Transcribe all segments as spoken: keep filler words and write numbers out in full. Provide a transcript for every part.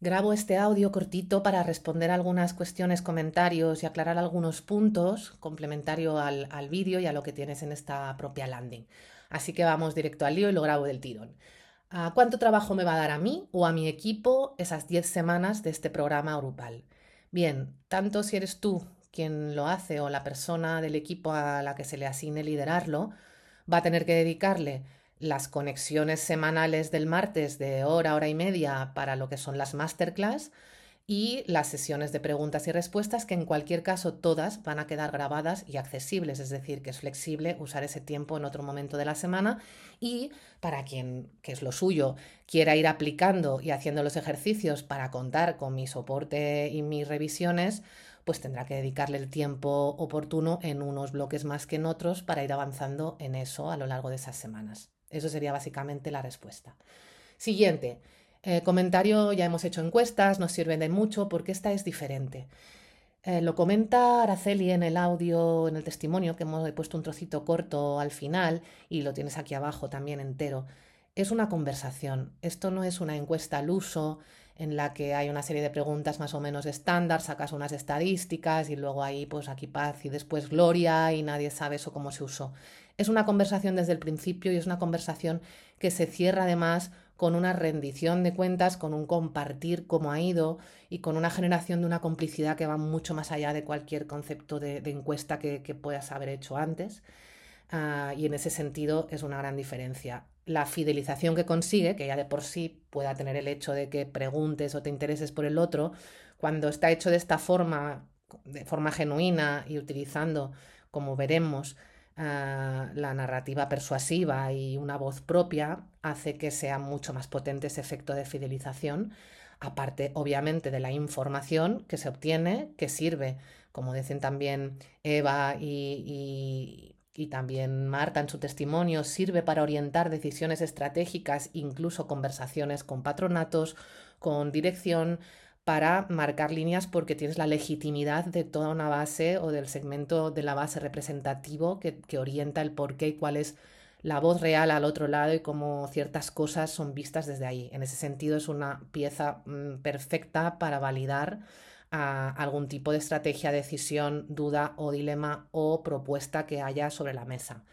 Grabo este audio cortito para responder algunas cuestiones, comentarios y aclarar algunos puntos complementario al, al vídeo y a lo que tienes en esta propia landing. Así que vamos directo al lío y lo grabo del tirón. ¿A ¿Cuánto trabajo me va a dar a mí o a mi equipo esas diez semanas de este programa grupal? Bien, tanto si eres tú quien lo hace o la persona del equipo a la que se le asigne liderarlo, va a tener que dedicarle las conexiones semanales del martes de hora, hora y media para lo que son las masterclass y las sesiones de preguntas y respuestas que en cualquier caso todas van a quedar grabadas y accesibles, es decir, que es flexible usar ese tiempo en otro momento de la semana y para quien, que es lo suyo, quiera ir aplicando y haciendo los ejercicios para contar con mi soporte y mis revisiones, pues tendrá que dedicarle el tiempo oportuno en unos bloques más que en otros para ir avanzando en eso a lo largo de esas semanas. Eso sería básicamente la respuesta. Siguiente. Eh, comentario, ya hemos hecho encuestas, nos sirven de mucho porque esta es diferente. Eh, lo comenta Araceli en el audio, en el testimonio, que hemos puesto un trocito corto al final y lo tienes aquí abajo también entero. Es una conversación. Esto no es una encuesta al uso en la que hay una serie de preguntas más o menos estándar, sacas unas estadísticas y luego ahí pues aquí paz y después gloria y nadie sabe eso cómo se usó. Es una conversación desde el principio y es una conversación que se cierra además con una rendición de cuentas, con un compartir cómo ha ido y con una generación de una complicidad que va mucho más allá de cualquier concepto de, de encuesta que, que puedas haber hecho antes. Uh, y en ese sentido es una gran diferencia. La fidelización que consigue, que ya de por sí pueda tener el hecho de que preguntes o te intereses por el otro, cuando está hecho de esta forma, de forma genuina y utilizando, como veremos, uh, la narrativa persuasiva y una voz propia, hace que sea mucho más potente ese efecto de fidelización, aparte obviamente de la información que se obtiene, que sirve, como dicen también Eva y, y y también Marta en su testimonio, sirve para orientar decisiones estratégicas, incluso conversaciones con patronatos, con dirección, para marcar líneas porque tienes la legitimidad de toda una base o del segmento de la base representativo que, que orienta el por qué y cuál es la voz real al otro lado y cómo ciertas cosas son vistas desde ahí. En ese sentido es una pieza mmm, perfecta para validar a algún tipo de estrategia, decisión, duda o dilema o propuesta que haya sobre la mesa.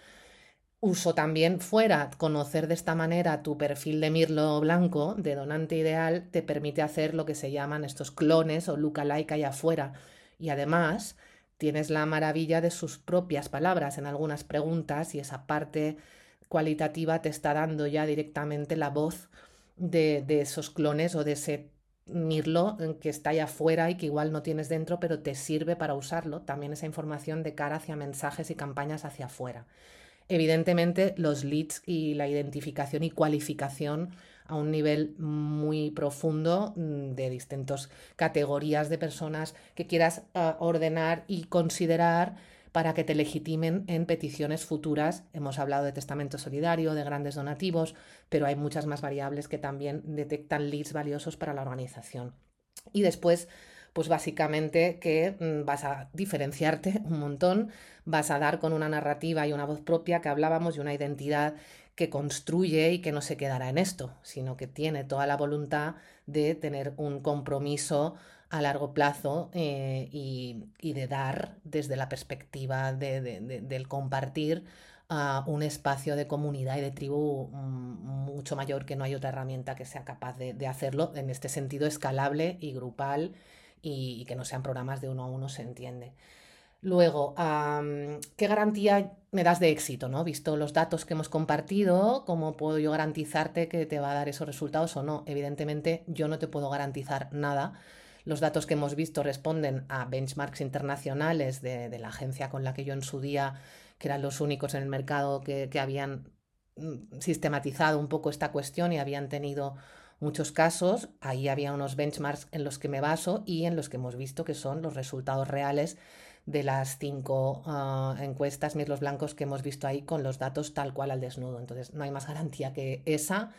Uso también fuera, conocer de esta manera tu perfil de mirlo blanco, de donante ideal, te permite hacer lo que se llaman estos clones o lookalike allá afuera. Y además tienes la maravilla de sus propias palabras en algunas preguntas y esa parte cualitativa te está dando ya directamente la voz de, de esos clones o de ese mirlo que está allá afuera y que igual no tienes dentro, pero te sirve para usarlo. También esa información de cara hacia mensajes y campañas hacia afuera. Evidentemente, los leads y la identificación y cualificación a un nivel muy profundo de distintas categorías de personas que quieras uh, ordenar y considerar para que te legitimen en peticiones futuras. Hemos hablado de testamento solidario, de grandes donativos, pero hay muchas más variables que también detectan leads valiosos para la organización. Y después, pues básicamente que mmm, vas a diferenciarte un montón, vas a dar con una narrativa y una voz propia que hablábamos y una identidad que construye y que no se quedará en esto, sino que tiene toda la voluntad de tener un compromiso a largo plazo eh, y, y, de dar desde la perspectiva de, de, de, del compartir uh, un espacio de comunidad y de tribu um, mucho mayor, que no hay otra herramienta que sea capaz de, de hacerlo en este sentido escalable y grupal y, y que no sean programas de uno a uno, se entiende. Luego, um, ¿qué garantía me das de éxito? ¿No? Visto los datos que hemos compartido, ¿cómo puedo yo garantizarte que te va a dar esos resultados o no? Evidentemente, yo no te puedo garantizar nada. Los datos que hemos visto responden a benchmarks internacionales de, de la agencia con la que yo en su día, que eran los únicos en el mercado que, que habían sistematizado un poco esta cuestión y habían tenido muchos casos. Ahí había unos benchmarks en los que me baso y en los que hemos visto que son los resultados reales de las cinco uh, encuestas mirlos blancos que hemos visto ahí con los datos tal cual al desnudo. Entonces no hay más garantía que esa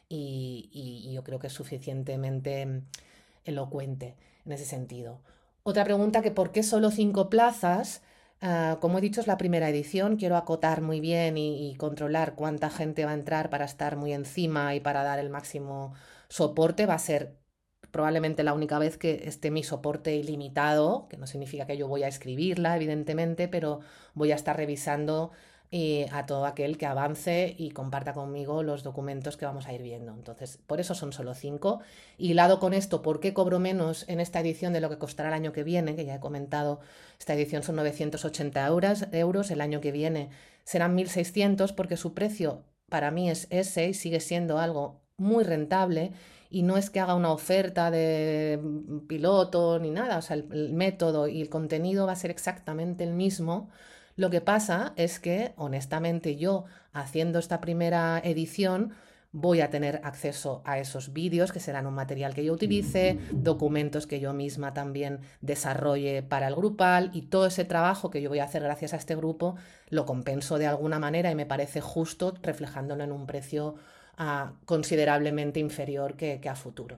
y, y, y yo creo que es suficientemente elocuente en ese sentido. Otra pregunta, que por qué solo cinco plazas. Uh, como he dicho, es la primera edición, quiero acotar muy bien y, y controlar cuánta gente va a entrar para estar muy encima y para dar el máximo soporte. Va a ser probablemente la única vez que esté mi soporte ilimitado, que no significa que yo voy a escribirla, evidentemente, pero voy a estar revisando eh, a todo aquel que avance y comparta conmigo los documentos que vamos a ir viendo. Entonces, por eso son solo cinco. Y hilado con esto, ¿por qué cobro menos en esta edición de lo que costará el año que viene? Que ya he comentado, esta edición son novecientos ochenta euros, euros, el año que viene serán mil seiscientos, porque su precio para mí es ese y sigue siendo algo muy rentable, y no es que haga una oferta de piloto ni nada, o sea, el, el método y el contenido va a ser exactamente el mismo. Lo que pasa es que, honestamente, yo haciendo esta primera edición voy a tener acceso a esos vídeos, que serán un material que yo utilice, documentos que yo misma también desarrolle para el grupal, y todo ese trabajo que yo voy a hacer gracias a este grupo lo compenso de alguna manera y me parece justo reflejándolo en un precio uh, considerablemente inferior que, que a futuro.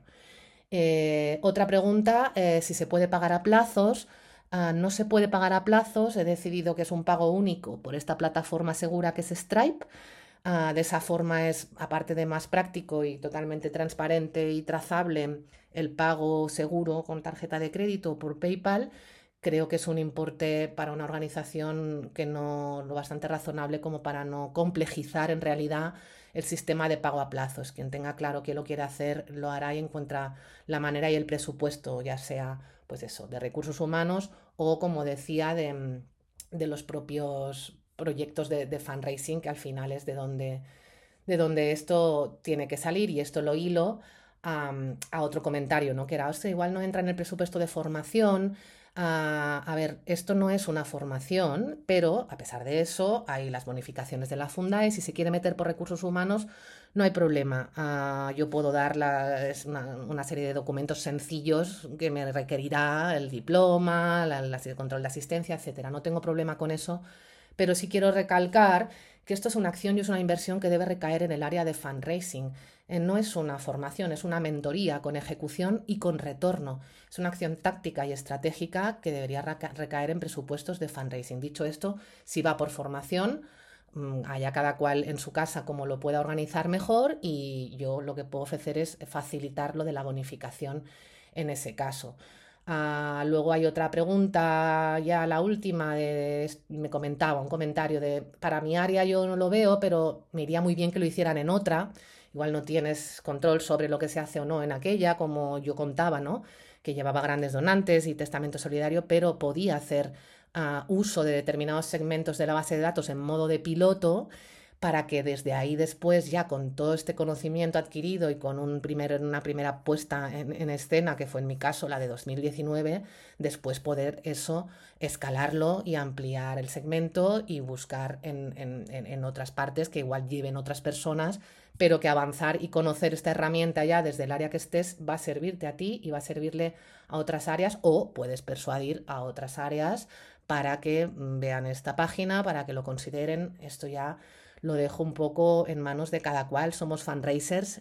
Eh, otra pregunta, eh, si se puede pagar a plazos. Uh, no se puede pagar a plazos, he decidido que es un pago único por esta plataforma segura que es Stripe. Uh, de esa forma es, aparte de más práctico y totalmente transparente y trazable, el pago seguro con tarjeta de crédito o por PayPal. Creo que es un importe para una organización que no, lo bastante razonable como para no complejizar en realidad el sistema de pago a plazos. Quien tenga claro que lo quiere hacer lo hará y encuentra la manera y el presupuesto, ya sea pues eso, de recursos humanos o, como decía, de, de los propios proyectos de, de fundraising, que al final es de donde, de donde esto tiene que salir, y esto lo hilo a, a otro comentario, ¿no? Que era, o sea, igual no entra en el presupuesto de formación. Uh, a ver, esto no es una formación, pero a pesar de eso hay las bonificaciones de la Fundae. Si se quiere meter por recursos humanos, no hay problema. Uh, yo puedo dar la, es una, una serie de documentos sencillos que me requerirá el diploma, la, la, el control de asistencia, etcétera. No tengo problema con eso, pero sí quiero recalcar que esto es una acción y es una inversión que debe recaer en el área de fundraising. Eh, no es una formación, es una mentoría con ejecución y con retorno. Es una acción táctica y estratégica que debería reca recaer en presupuestos de fundraising. Dicho esto, si va por formación, mmm, allá cada cual en su casa como lo pueda organizar mejor, y yo lo que puedo ofrecer es facilitar lo de la bonificación en ese caso. Uh, luego hay otra pregunta, ya la última, de, de, me comentaba un comentario de, para mi área yo no lo veo, pero me iría muy bien que lo hicieran en otra. Igual no tienes control sobre lo que se hace o no en aquella, como yo contaba, ¿no? Que llevaba grandes donantes y testamento solidario, pero podía hacer uh, uso de determinados segmentos de la base de datos en modo de piloto, para que desde ahí después, ya con todo este conocimiento adquirido y con un primer, una primera puesta en, en escena, que fue en mi caso la de dos mil diecinueve, después poder eso, escalarlo y ampliar el segmento y buscar en, en, en otras partes que igual lleven otras personas, pero que avanzar y conocer esta herramienta ya desde el área que estés va a servirte a ti y va a servirle a otras áreas, o puedes persuadir a otras áreas para que vean esta página, para que lo consideren. Esto ya lo dejo un poco en manos de cada cual. Somos fundraisers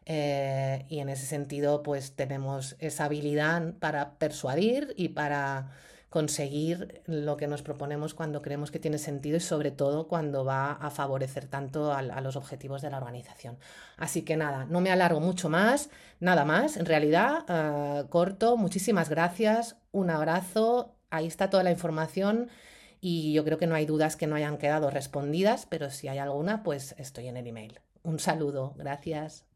eh, y en ese sentido pues tenemos esa habilidad para persuadir y para conseguir lo que nos proponemos cuando creemos que tiene sentido, y sobre todo cuando va a favorecer tanto a, a los objetivos de la organización. Así que nada, no me alargo mucho más, nada más, en realidad, uh, corto. Muchísimas gracias, un abrazo, ahí está toda la información. Y yo creo que no hay dudas que no hayan quedado respondidas, pero si hay alguna, pues estoy en el email. Un saludo, gracias.